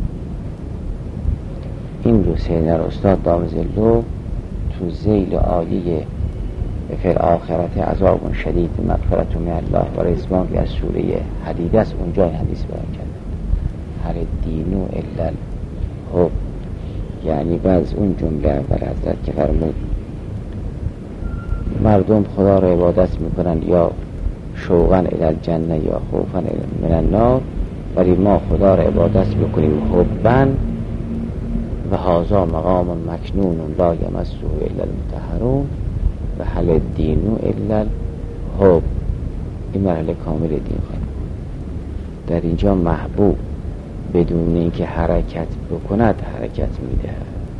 این رو سینر استاد دامزلو تو زیل آیه فی الاخرت عذاب شدید مغفرت من الله و رضوان از سوره حدید است، اونجا این حدیث بیان کرده حل دینو الا الحب. یعنی بعض اون جمله اول حضرت که فرمود مردم خدا را عبادت میکنن یا شوقاً الی الجنه یا خوفاً من النار، ولی ما خدا را عبادت میکنیم حباً و هذا مقام مکنون لا یمسه الا المطهرون و هل الدین الا الحب. این مرحله کامل دین خواهد. در اینجا محبوب بدون اینکه حرکت بکند حرکت میده.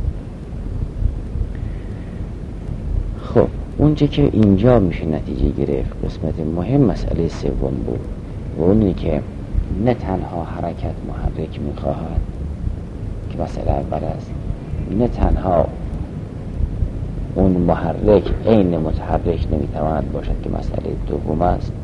خب اونچه که اینجا میشه نتیجه گرفت، قسمت مهم مسئله سوم بود و اونی که نه تنها حرکت محرک میخواهد که مسئله اول است، نه تنها اون محرک عین متحرک نمیتواند باشد که مسئله دوم است،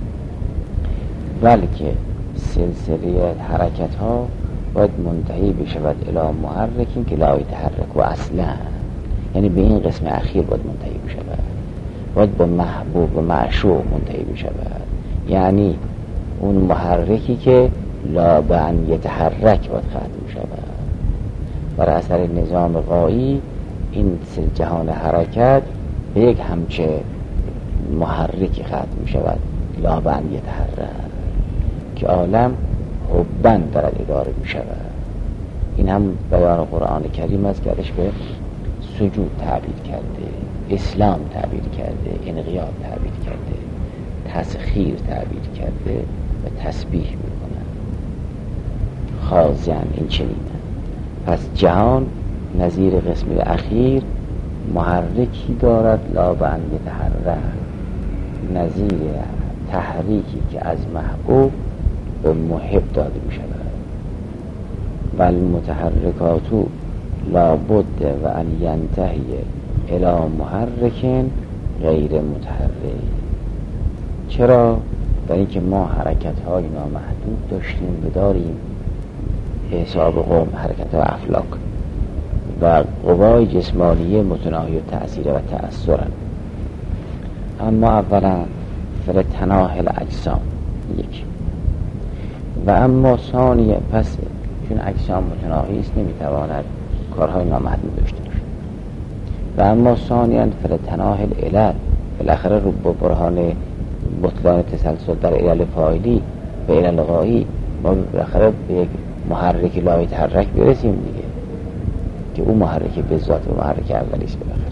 بلکه سلسله حرکت ها باید منتهی بشود الی محرکی که لا یتحرک و اصلا، یعنی به این قسم اخیر باید منتهی بشود، باید با محبوب و معشوق منتهی بشود، یعنی اون محرکی که لا به ان یتحرک باید ختم شود. بر اثر نظام غایی این جهان حرکت به یک همچه محرکی ختم شود، لا به ان یتحرک، که عالم حبن دارد اداره می شود. این هم بیان قرآن کریم است که ازش به سجود تعبیر کرده، اسلام تعبیر کرده، انقیاد تعبیر کرده، تسخیر تعبیر کرده و تسبیح می کنن. خاضعاً این چنینه. پس جهان نظیر قسم اخیر محرکی دارد لا به ان یتحرک، نظیر تحریکی که از محبوب به محب داده می شود. و المتحرکاتو لا بد و ان ینتهی الی محرک غیر متحرک. چرا؟ در اینکه ما حرکت های نامحدود داشتیم و داریم، حساب قوم حرکت های افلاک و قوای جسمانی متناهی و تأثیر و تأثرن. اما اولا فل تناهل اجسام یک، و اما ثانیه پس چون اجسام متناهی است نمیتواند کارهای نامحدود داشته باشد. و اما ثانیاً فل تناهل علل، بالاخره رو با برهان بطلان تسلسل در علل فاعلی و علل غایی ما بالاخره به یک محرک لا یتحرک برسیم دیگه، که اون محرک به ذات و محرک اولی است. بالاخره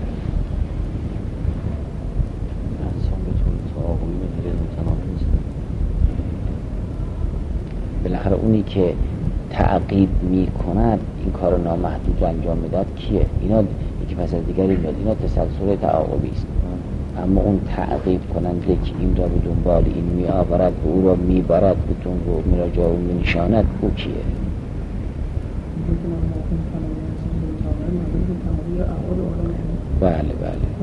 بالاخره اونی که تعقیب می کند این کار نامحدود رو انجام میداد کیه؟ اینا یکی پس از دیگری میاد، اینا تسلسل تعاقبی است. اما اون تعقیب کننده که این را به دنبال این می آورد و او را می برد به دنبال و می را جا و می نشاند، او کیه؟ بله بله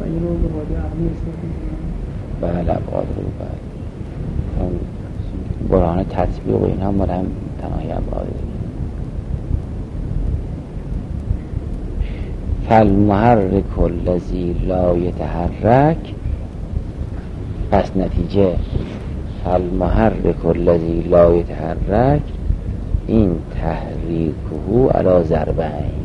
بله ابعاد رو بله اون برهان تطبیق و این هم مال هم تناهی ابعاد. فالمحرک الذی لا یتحرک، پس نتیجه فالمحرک الذی لا یتحرک این تحریکه علی ضربین،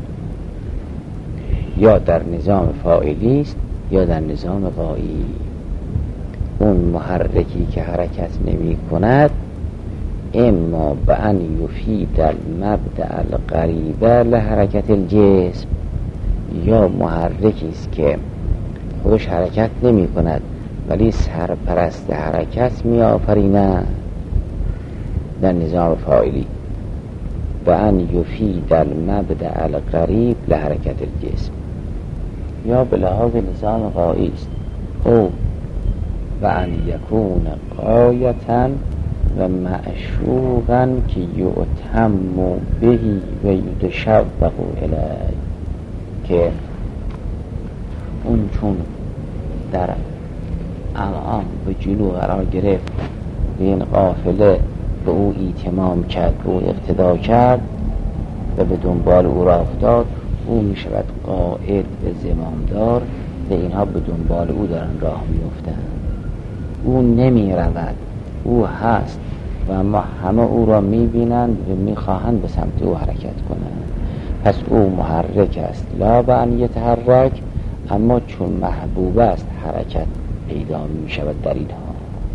یا در نظام فاعلی است یا در نظام غایی. اون محرکی که حرکت نمی کند اما به ان یفید المبدأ القریب لحرکت الجسم، یا محرکی است که خودش حرکت نمی کند ولی سرپرست حرکت می آفریند در نظام فاعلی، به ان یفید المبدأ القریب لحرکت الجسم، یا به لحاظ نظام غایی است او و ان یکون غایتا و معشوقا که یؤتم بهی و یتشوق الیه، که اون چون در انعام به جلو قرار گرفت به این قافله به او ایتمام کرد، به او اقتدا کرد و به دنبال او را افتاد، او می شود قائد و زمامدار و اینها به دنبال او دارن راه می افتند. او نمی رود، او هست و اما همه او را می بینند و می خواهند به سمت او حرکت کنند. پس او محرک است لا به ان یتحرک، اما چون محبوب است حرکت پیدا می شود در اینها.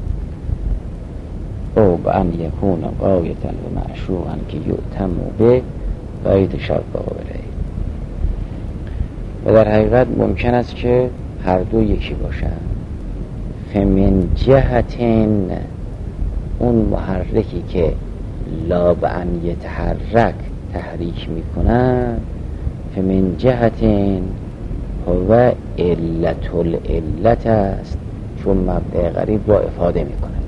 او به ان یکون غایتا و معشوقا که یؤتم به و یتشوق الیه. و در حقیقت ممکن است که هر دو یکی باشند. فمن جهتین اون محرکی که لا به ان یتحرک تحریک می کند، فمن جهتین هو علت العلت است، چون مبدأ غریب را افاده می کند.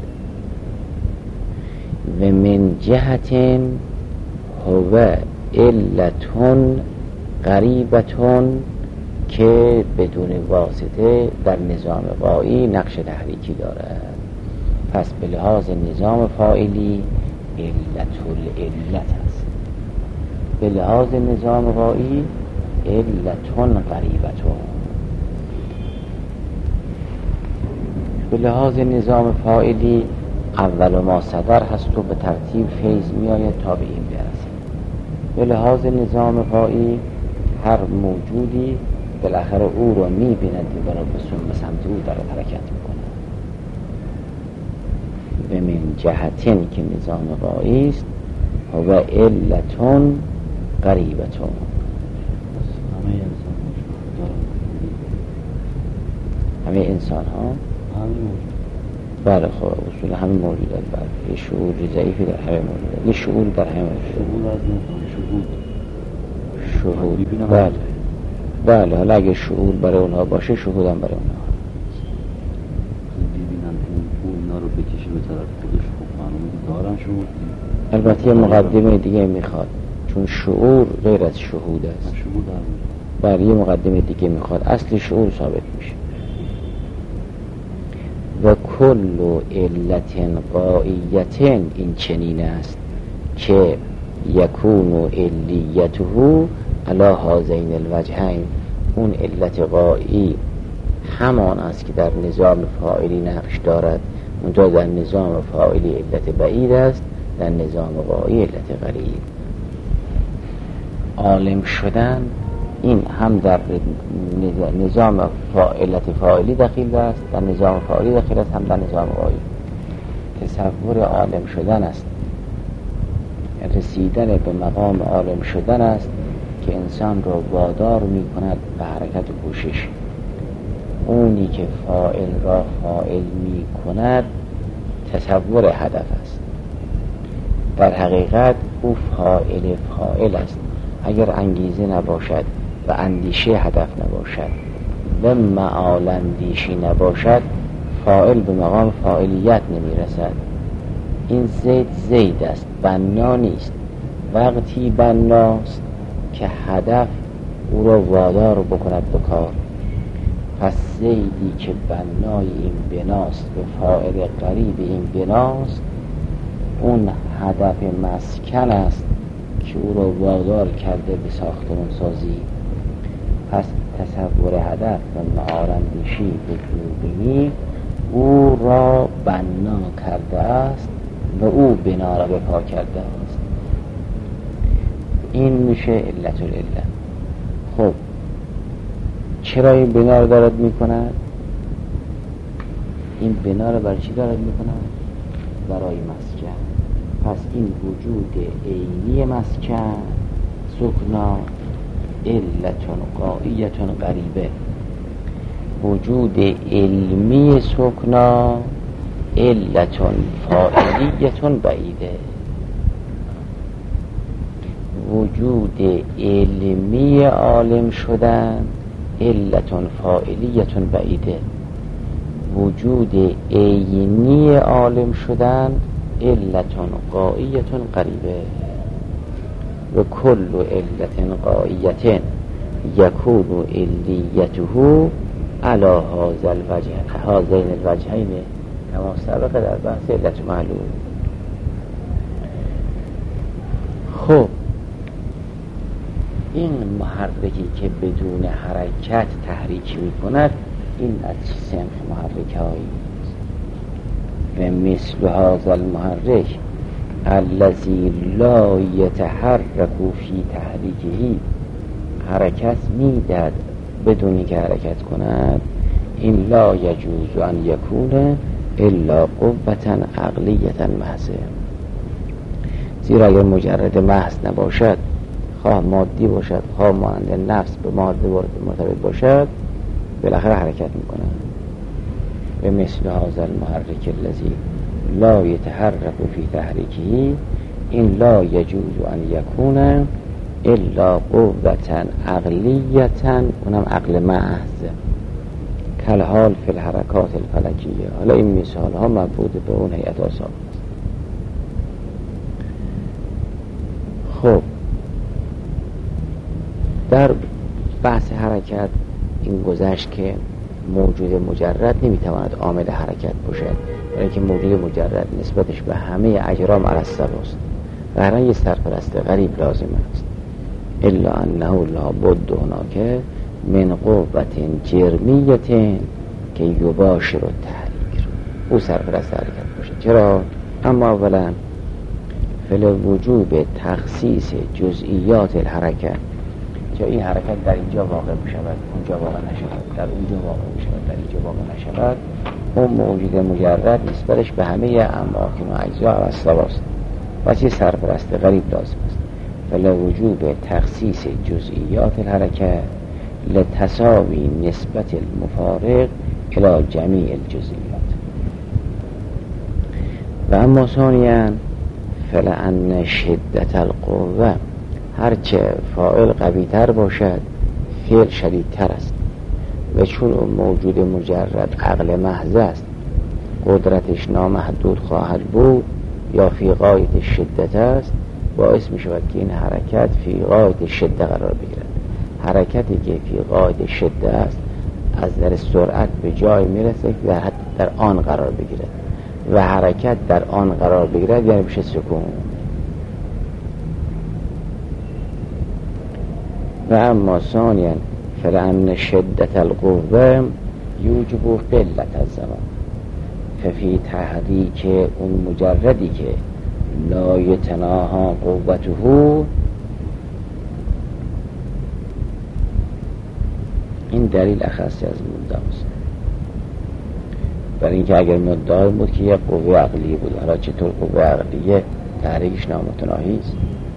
و من جهتین هو علتون غریبتون که بدون واسطه در نظام غایی نقش تحریکی دارد. پس به لحاظ نظام فاعلی علت العلت است، به لحاظ نظام غایی علتون غریبتون. به لحاظ نظام فاعلی اول ما صدر هست و به ترتیب فیض می آید تا به این برسه. به لحاظ نظام غایی هر موجودی بالاخره او رو می بیند و را به سمت او در حرکت می کنه. و من جهتین که نظام غایی است و علتون غریبتون. همه انسان همه انسان ها همه موجود. بله خب اصول همه موجودات. بله یه شعور ضعیفی در همه موجودات، یه شعور در همه موجودات. شعور از نظام شهود شهود بله بله. حالا اگه شعور برای اونها باشه شهود هم برای اونها ببینن اون اینا رو بکشه به طرف خودش. خب معلومه دارن شعور. البته یه مقدمه دیگه میخواد، چون شعور غیر از شهود است. شهود هم بله یه مقدمه دیگه میخواد، اصل شعور ثابت میشه. و کل علت غائیت این چنین است که یکون علیته علی هذین الوجهین. اون علت غایی همان است که در نظام فاعلی نقش دارد، منتها در نظام فاعلی علت بعید است، در نظام غایی علت قریب. عالم شدن این هم در نظام علت فاعلی دخیل است، در نظام فاعلی دخیل است، هم در نظام غایی. تصور عالم شدن است، رسیدن به مقام عالم شدن است که انسان را وادار می کند به حرکت و کوشش. اونی که فاعل را فاعل می کند تصور هدف است، در حقیقت او فاعل فاعل است. اگر انگیزه نباشد و اندیشه هدف نباشد و معال اندیشی نباشد، فاعل به مقام فاعلیت نمی رسد. این زید زید است، بنا نیست. وقتی بناست که هدف او را وادار بکند به کار. پس زیدی که بنای این بناست به فاعل قریب این بناست، اون هدف مسکن است که او را وادار کرده به ساختمان سازی. پس تصور هدف و معارندشی به جوبینی او را بنا کرده است و او بنا را به پا کرده است. این میشه علت العلت. خب چرا این بنا را دارد میکند؟ این بنا را برای چی دارد میکند؟ برای مسکن. پس این وجود عینی مسکن سکنا علتون غائیتون غریبه. وجود علمی سکنا علتون فاعلیتون بعیده. وجود علمی عالم شدن علتون فاعلیتون بعیده. وجود عینی عالم شدن علتون غائیتون قریبه. و کل علت غائیت یکون علیته علی هذا الوجه هذین الوجهین کما سبق در بحث علت معلوم. خب این محرکی که بدون حرکت تحریک می کند، این از سنخ محرک هایی و مثل هذا المحرک الذی لا یتحرک فی تحریکه، حرکت میدهد بدونی که حرکت کند، این لا یجوز ان یکون الا قوة عقلیة محض. زیرا اگر مجرد محض نباشد، خواه مادی باشد خواه مانند نفس به ماده مرتبط باشد، بالاخره حرکت میکنه. و مثل هذا المحرک الذی لا یتحرک فی تحریکه این لا یجوز ان یکون الا قوة عقلیة، اونم عقل محض، کالحال فی الحرکات الفلکیه. حالا این مثال ها مربوط به اون هیئت آثار. خب در بحث حرکت این گذشت که موجود مجرد نمیتواند عامل حرکت باشد، برای که موجود مجرد نسبتش به همه اجرام علی السواست و هر یه سرپرست غریب لازم است. الا انه لا بد هناک من قوت جرمیت که یباشر التحریک، او سرپرست حرکت باشه. چرا؟ اما اولا فلوجوب تخصیص جزئیات الحرکت، چرا این حرکت در اینجا واقع بشود اونجا واقع نشود، در اونجا واقع بشود در اینجا واقع نشود، اون موجود مجرد نسبتش به همه اماکن و اجزا علی السواست، پس یه سرپرست غریب لازم است. فلوجوب تخصیص جزئیات الحرکت لتساوی نسبت المفارق الى جمیع الجزئیات. و اما ثانیاً فلأن شدت القوه، هرچه فاعل قوی تر باشد فعل شدیدتر است، و چون موجود مجرد عقل محض است قدرتش نامحدود خواهد بود یا فی غایت شدت است، باعث می شود که این حرکت فی غایت شدت قرار بگیرد. حرکتی که فی غایت شدت است از در سرعت به جای می رسه که در, در آن قرار بگیرد، و حرکت در آن قرار بگیرد یعنی بشه سکون. و اما ثانیا فلأن شدت القوه یوجب قلت الزمان، ففی تحریک اون مجردی که لا یتناها قوته، این دلیل اخصی از مدعا است. برای اینکه اگر مدعا بود که یک قوه عقلی بود، حالا چطور قوه عقلیه تحریکش نامتناهی است؟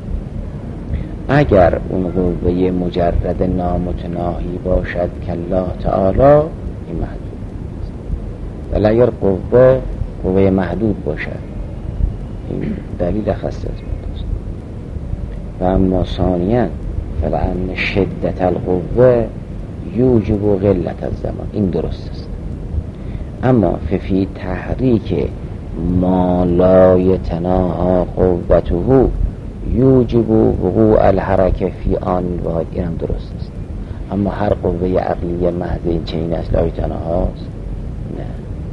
اگر اون قوه مجرد نامتناهی باشد که الله تعالی، این محدود است. ولی اگر قوه قوه محدود باشد، این دلیل خاصی از مدعا است. و اما ثانیاً فلأن شدت القوه یوجب قلت الزمان، این درست است. اما ففی تحریک ما لا یتناها قوته یوجب وقوع الحرکه فی آن واحد، این هم درست است. اما هر قوه عقلی محض این چنین است لا یتناها است؟ نه.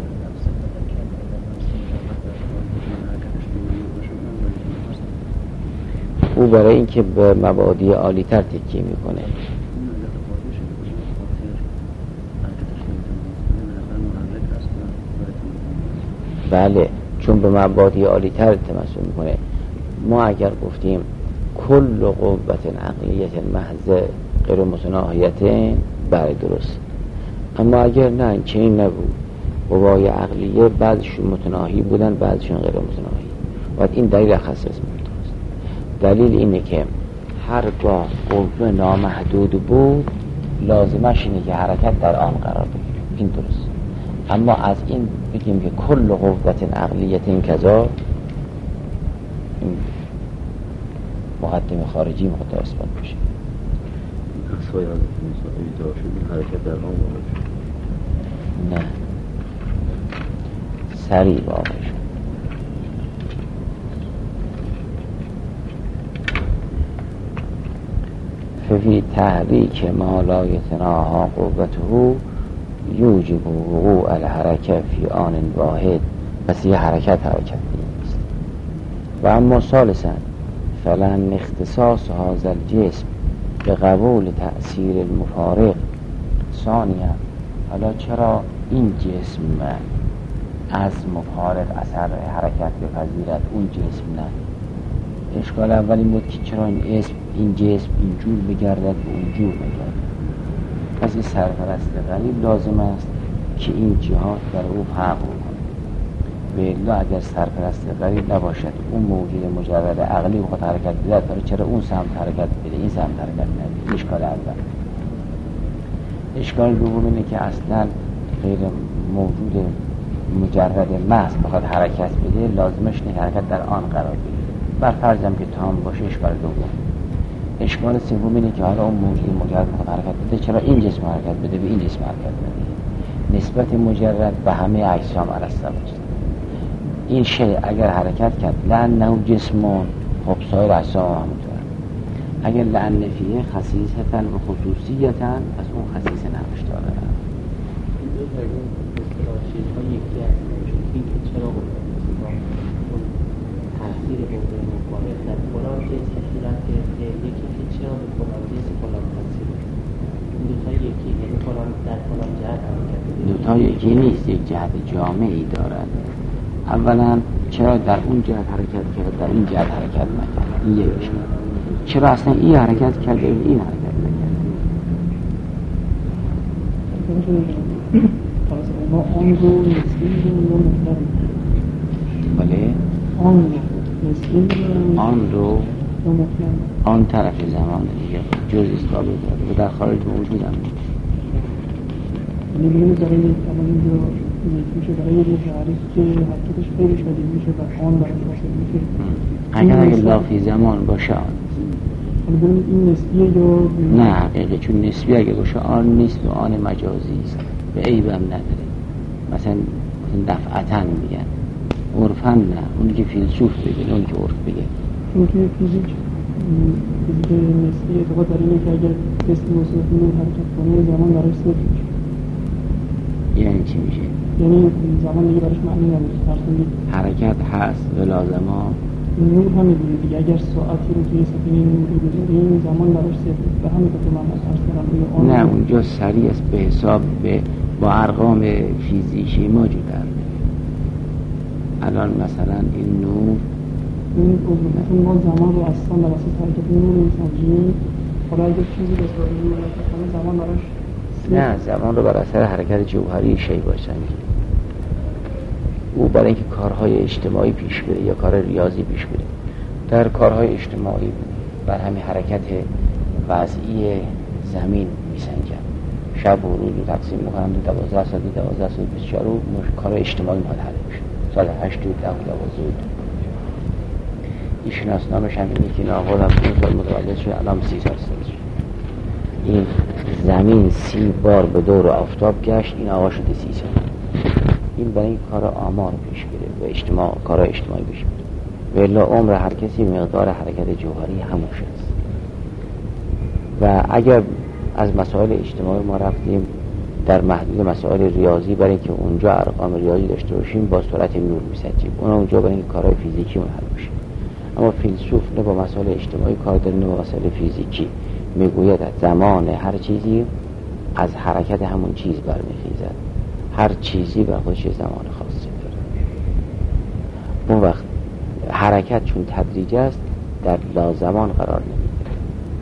او برای اینکه به مبادی عالی تر تکیه میکنه. بله، چون به مبادی عالی تر تمثل میکنه. ما اگر گفتیم کل قوت عقلیت محض غیر متناهیت، بله درست. اما اگر نه چنین نبود، قوای عقلیه بعضشون متناهی بودن بعضشون غیر متناهی، و این دلیل خاص است. دلیل اینه که هرگاه قوه نامحدود بود لازمش اینه که حرکت در آن قرار بگیره، این درست. اما از این بگیم که کل قوت عقلیت این کذا، این مقدم خارجی مقدر اثبات بشه. اصفای حضرت موسی ایجاد شد، این حرکت در آن واقع شد؟ نه، سریع واقع شد. ففی تحریک ما لا یتناها قوته یوجب وقوع الحرکه فی آن واحد، پس یه حرکت حرکت نیست. و اما ثالثاً فلن اختصاص هذا الجسم به قبول تأثیر المفارق. ثانیاً حالا چرا این جسم از مفارق اثر حرکت بپذیرد اون جسم نه؟ اشکال اول این بود که چرا این اسم این جسم اینجور بگردد و اونجور بگردد. پس این سرپرست غریب لازم است که این جهات در او فرق کنه. به الا اگر سرپرست غریب نباشد اون موجود مجرد عقلی خود حرکت بده، چرا اون سمت حرکت بده این سمت حرکت نده؟ اشکال اول. اشکال دوم اینه که اصلا غیر موجود مجرد محض بخواد حرکت بده لازمش نه حرکت در آن قرار بگیره، بر فرضم که تام باشه. اشکال دوم. اشکال سوم اینه که حالا اون موجود مجرد بخواد حرکت بده، چرا این جسم حرکت بده به این جسم حرکت بده؟ نسبت مجرد به همه اجسام علی السواست. این شی اگر حرکت کرد لأنه جسمون، خب سایر اجسام همونطور. اگر لعن نفیه خصیصتن و خصوصیتن پس اون خصیص نقش داره. این دو تا اون اصطلاحی ها یکی هست این که چرا اون تاثیر قوه مفارق در فلان جنس صورت گرفته، یکی که چرا به فلان جنس فلان تاثیر این دو تا یکی یعنی فلان در فلان جهت حرکت دو تا یکی نیست، یک جهت جامعی دارد. اولا چرا در اون جهت حرکت کرد در این جهت حرکت نکرد، این یکیش. چرا اصلا این حرکت کرد این حرکت نکرد. ما آن رو نسبی رو مطلب بله آن رو نسبی رو آن رو مطلب آن طرف زمان دیگه جز استقابل داره و در خارج موجود هم نیست. یعنی بگیم برای یک کمان اینجا یک میشه برای یک مشاعری که حرکتش خیلی شدید میشه و آن برای فاصل میشه. اگر اگه لافی زمان باشه آن حالا ببینید این نسبیه یا نه حقیقه، چون نسبی اگه باشه آن نیست و آن مجازی است به عیب هم نداره. مثلا دفعتن میگن، عرفن نه، اونی که فیلسوف بگه اونی که عرف بگه. چون توی فیزیک فیزیک نسبی اعتقاد در اینه که اگر جسم مسافر نور حرکت کنه زمان براش صفر میشه. یعنی چی میشه؟ یعنی زمان دیگه براش معنی نداره. فرض حرکت هست ولی زمان نور هم می‌بینی دیگه، اگر ساعتی رو توی سفینه نوری بذاریم زمان براش صفر به همین خاطر من فرض کردم نه اونجا سریع است به حساب به با ارقام فیزیکی موجود است. الان مثلا این نور این عضویتون ما زمان رو اصلا در اساس حرکت نور میسنجیم. حالا اگر چیزی به صورت نور حرکت کنه زمان براش نه زمان رو بر اثر حرکت جوهری شی باشنگیم. او برای اینکه کارهای اجتماعی پیش بره یا کار ریاضی پیش بره، در کارهای اجتماعی بر همین حرکت وضعی زمین میسنجن. شب و روز رو تقسیم میکنن دو دوازده ساعت دو دوازده ساعت بیست و چهار رو کار اجتماعی مدحل میشه. سال هشت و ده و دوازده این شناسنامش هم اینه که ناقل هم دو سال متولد شد، الان سی سال سال شد. این زمین سی بار به دور آفتاب گشت، این آقا شده سی سال. این برای این کار آمار پیش بره و اجتماع کار اجتماعی پیش بره و الا عمر هر کسی مقدار حرکت جوهری هموش است. و اگر از مسائل اجتماعی ما رفتیم در محدود مسائل ریاضی برای اینکه اونجا ارقام ریاضی داشته باشیم با سرعت نور میسنجیم، اون اونجا برای اینکه کارهای فیزیکی اون حل بشه. اما فیلسوف نه با مسائل اجتماعی کار داره نه با مسائل فیزیکی. میگوید زمان هر چیزی از حرکت همون چیز برمیخیزد، هر چیزی بر خودش زمان خاصی داره. اون وقت حرکت چون تدریج است در لازمان قرار نمیگیره.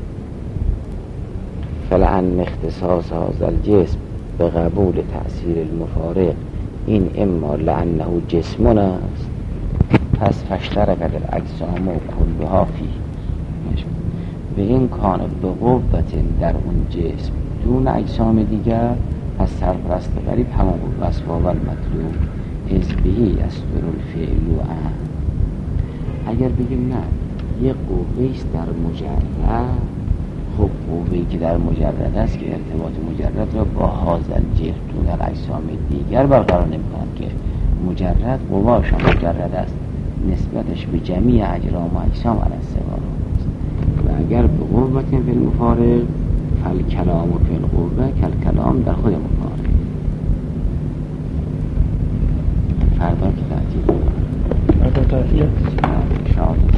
فلعن اختصاص هذا الجسم به قبول تأثیر المفارق این اما لعنه جسمون است پس فشترک در اجسام و کلها فی به این کان به قوت در اون جسم دون اجسام دیگر پس سرپرست غریب همون بود وصفا و المطلوب از بهی استر الفعل و ان. اگر بگیم نه یه قوهیست در مجرد، خب قوهی که در مجرد است که ارتباط مجرد را با حاضر جهتون در اجسام دیگر برقرار نمی کند که مجرد قواش مجرد است نسبتش به جمیع اجرام و اجسام علی السوا است. و اگر به قوت فی المفارق فل کلام و فی القوه کل کلام در خود مفارق. فردا که تعطیل فردا تعطیل شاید